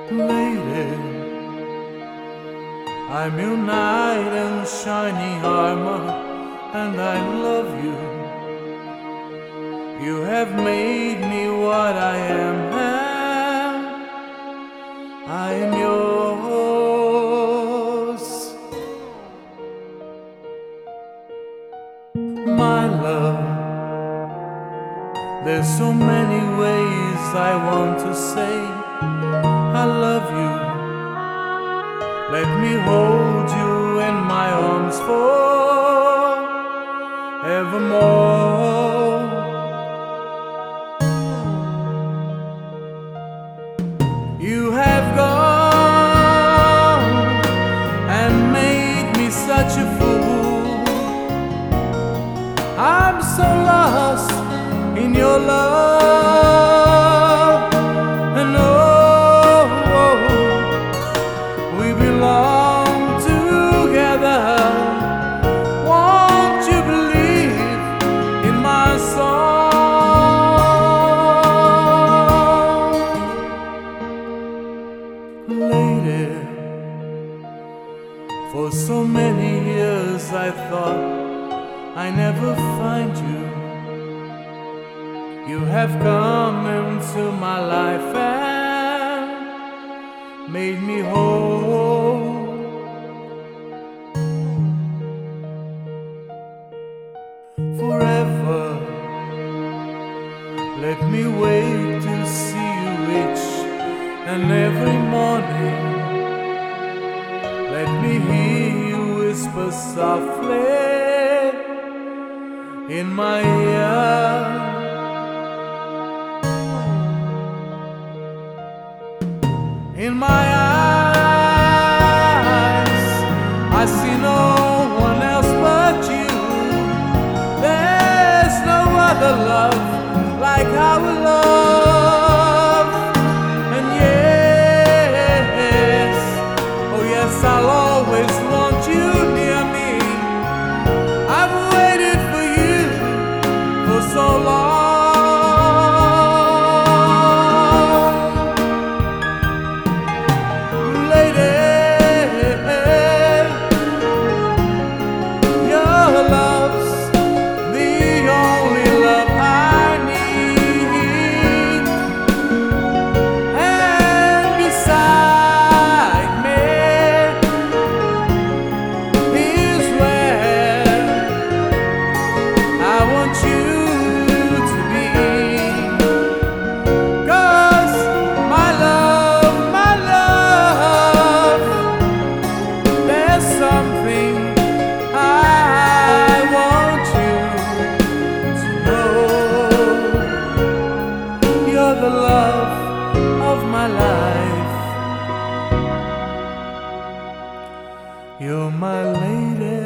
Lady, I'm your knight in shining armor, and I love you. You have made me what I am, and I am yours. My love, there's so many ways I want to say I love you. Let me hold you in my arms forevermore. You have gone and made me such a fool. I'm so lost in your love, and oh, we belong together. Won't you believe in my song? Lady, for so many years I thought I never find you. You have come into my life and made me whole. Forever, let me wait to see you each and every morning. Let me hear you whisper softly in my ear. In my eyes, I see no one else but you. There's no other love like our love. And yes, oh yes, I'll always want you near me. I've waited for you for so long. The love of my life, you're my lady.